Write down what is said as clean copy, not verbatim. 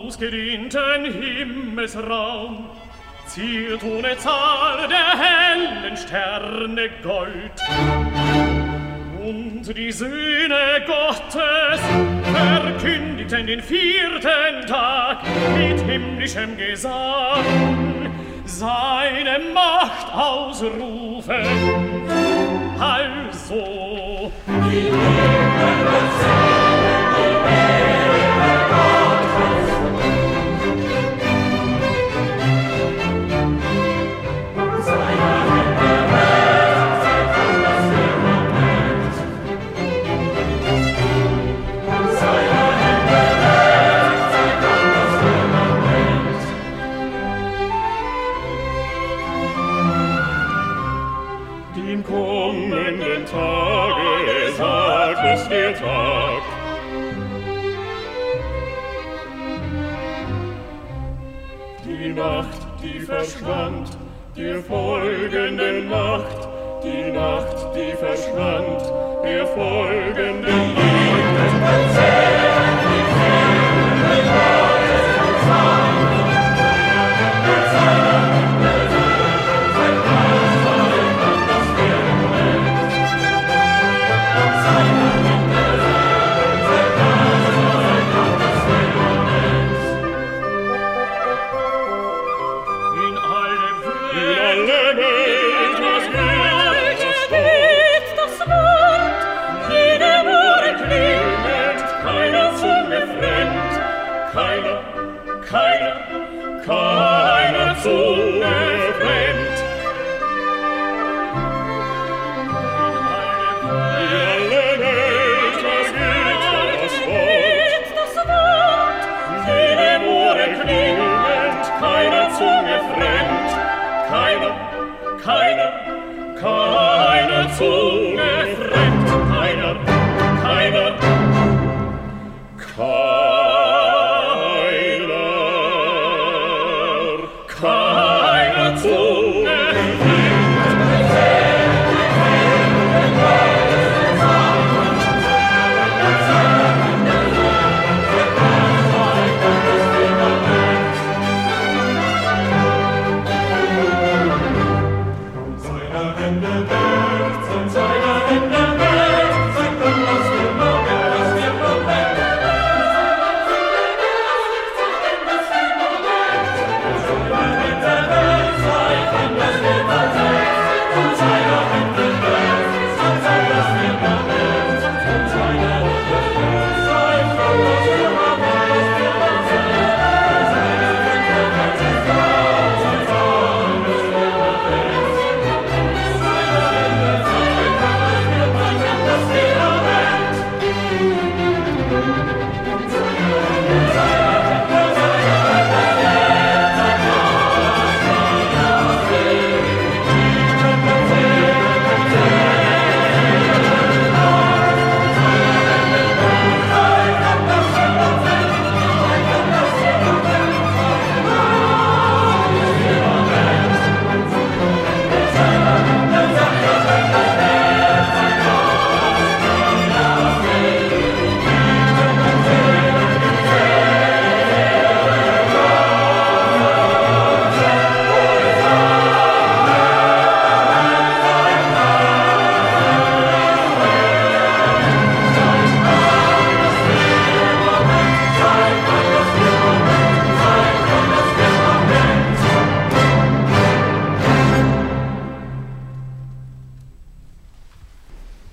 ausgedienten Himmelsraum ziert ohne Zahl der hellen Sterne Gold. Und die Söhne Gottes verkündigten den 4. Tag mit himmlischem Gesang, seine Macht ausrufen. Also, die Himmel erzählen die Ehre Gottes. Seiner Hände Werk, sei kann das Firmament. Seiner Hände Werk, sei kann das Firmament. Dem kommenden Tage sagt es der Tag. Die Nacht, die verschwand, der folgenden Nacht, die Nacht, die verschwand, der folgenden Nacht. Erzählen die Himmel Gottes Gesang, mit seiner Hände sein Glas verhindert das Firmament. Seiner Hände sein Glas verhindert das Firmament. In alle Welt das Wort, jedem Ohr klingend, keiner Zunge fremd, keiner Zunge fremd. In alle Welt das Wort, jedem Ohr klingend, keiner Zunge fremd, keiner Zunge